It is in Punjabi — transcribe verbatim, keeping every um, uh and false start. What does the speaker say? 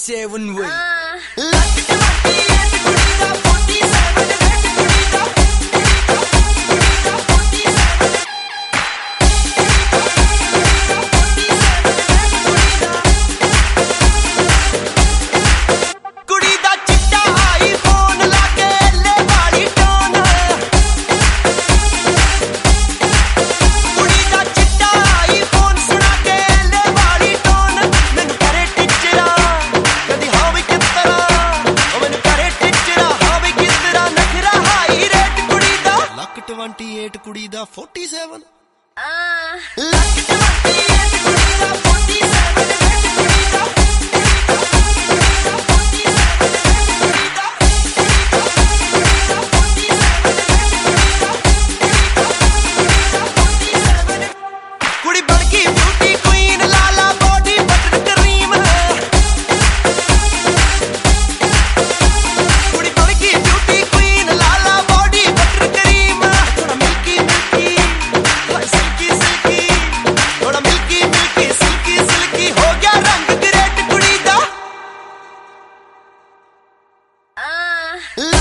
forty-seven way. twenty-eight ਕੁੜੀ ਦਾ forty-seven ਕੁੜੀ ਬਣ ਗਈ ਬਿਊਟੀ ਕੁਈਨ ਲਾਲਾ ਬੋਡੀ ਬਟਰ ਕਰੀਮ ਕੁੜੀ ਬਣ ਗਈ ਬਿਊਟੀ ਕੁਈਨ ਲਾਲਾ ਬੋਡੀ ਬਟਰ ਕਰੀਮ ਥੋੜਾ ਮਿਲਕੀ ਮਿਲਕੀ ਹਾਏ ਸਿਲਕੀ ਸਿਲਕੀ ਥੋੜਾ ਮਿਲਕੀ ਮਿਲਕੀ ਸਿਲਕੀ ਸਿਲਕੀ ਹੋ ਗਿਆ ਰੰਗ ਗ੍ਰੇਟ ਕੁੜੀ ਦਾ